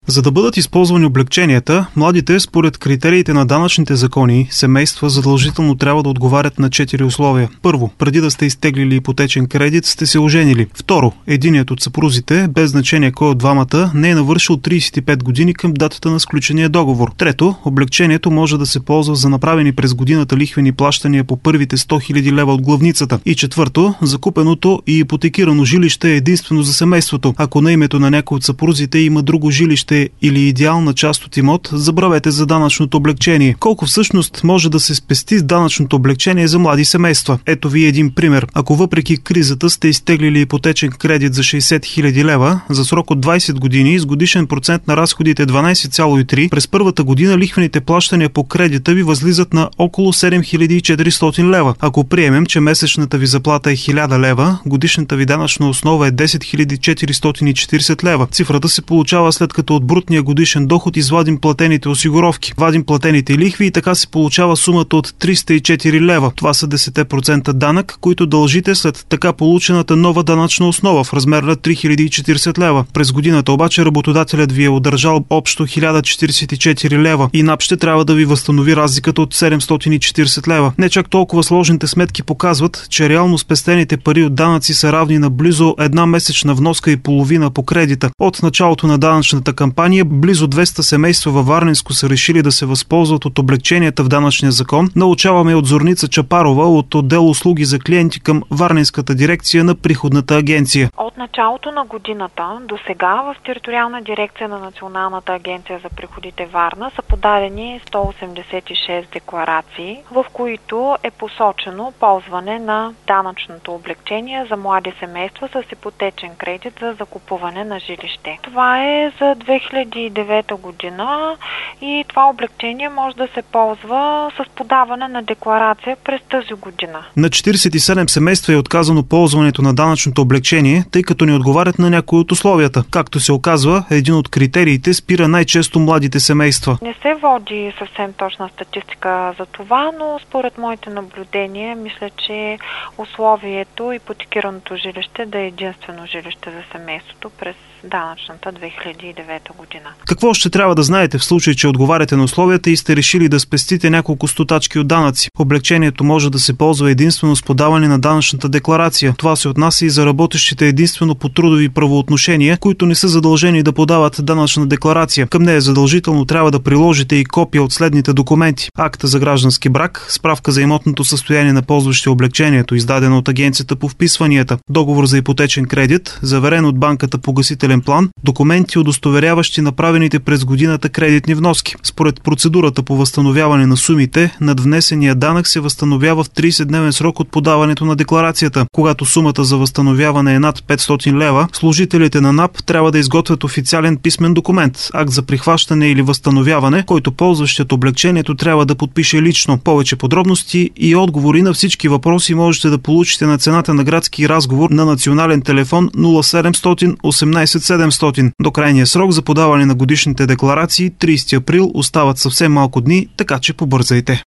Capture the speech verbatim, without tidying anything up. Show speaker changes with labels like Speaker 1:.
Speaker 1: За да бъдат използвани облекченията, младите според критериите на данъчните закони семейства задължително трябва да отговарят на четири условия. Първо, преди да сте изтеглили ипотечен кредит, сте се оженили. Второ, единият от съпрузите, без значение кой от двамата, не е навършил тридесет и пет години към датата на сключения договор. Трето, облекчението може да се ползва за направени през годината лихвени плащания по първите сто хиляди лева от главницата. И четвърто, закупеното и ипотекирано жилище е единствено за семейството. Ако на името на някой от съпрузите има друго жилище или идеална част от имот, забравете за данъчното облекчение. Колко всъщност може да се спести с данъчното облекчение за млади семейства? Ето ви един пример. Ако въпреки кризата сте изтеглили ипотечен кредит за шейсет хиляди лева за срок от двадесет години с годишен процент на разходите дванадесет цяло и три процента, през първата година лихвените плащания по кредита ви възлизат на около седем хиляди и четиристотин лева. Ако приемем, че месечната ви заплата е хиляда лева, годишната ви данъчна основа е десет хиляди четиристотин и четиридесет лева. Цифрата се получава след като от брутния годишен доход извадим платените осигуровки, вадим платените лихви и така се получава сумата от триста и четири лева. Това са десет процента данък, които дължите след така получената нова данъчна основа в размер на три хиляди и четиридесет лева. През годината обаче работодателят ви е удържал общо хиляда четиридесет и четири лева и НАП ще трябва да ви възстанови разликата от седемстотин и четиридесет лева. Не чак толкова сложните сметки показват, че реално спестените пари от данъци са равни на близо една месечна вноска и половина по кредита. От началото на данъчната кампания близо двеста семейства във Варненско са решили да се възползват от облекченията в данъчния закон. Научаваме от Зорница Чапарова от отдел услуги за клиенти към Варненската дирекция на приходната агенция.
Speaker 2: От началото на годината до сега в териториална дирекция на Националната агенция за приходите Варна са подадени сто осемдесет и шест декларации, в които е посочено ползване на данъчното облекчение за млади семейства с ипотечен кредит за закупуване на жилище. Това е за две хиляди и девета година и това облекчение може да се ползва с подаване на декларация през тази година.
Speaker 1: На четиридесет и седем семейства е отказано ползването на данъчното облекчение, тъй като не отговарят на някои от условията. Както се оказва, един от критериите спира най-често младите семейства.
Speaker 2: Не се води съвсем точна статистика за това, но според моите наблюдения мисля, че условието ипотекираното жилище да е единствено жилище за семейството през данъчната две хиляди и девета година.
Speaker 1: Какво ще трябва да знаете в случай, че отговаряте на условията и сте решили да спестите няколко стотачки от данъци? Облекчението може да се ползва единствено с подаване на данъчната декларация. Това се отнася и за работещите единствено по трудови правоотношения, които не са задължени да подават данъчна декларация. Към нея задължително трябва да приложите и копия от следните документи: акта за граждански брак, справка за имотното състояние на ползващи облекчението, издадена от Агенцията по вписванията, договор за ипотечен кредит, заверен от банката погасителен план, документи, удостоверяващи направените през годината кредитни вноски. Според процедурата по възстановяване на сумите, надвнесения данък се възстановява в тридесетдневен срок от подаването на декларацията. Когато сумата за възстановяване е над петстотин лева, служителите на НАП трябва да изготвят официален писмен документ, акт за прихващане или възстановяване, който ползващият облекчението трябва да подпише лично. Повече подробности и отговори на всички въпроси можете да получите на цената на градски разговор на национален телефон нула седемстотин осемнадесет седемстотин. До крайния срок за подаване на годишните декларации тридесети април остават съвсем малко дни, така че побързайте.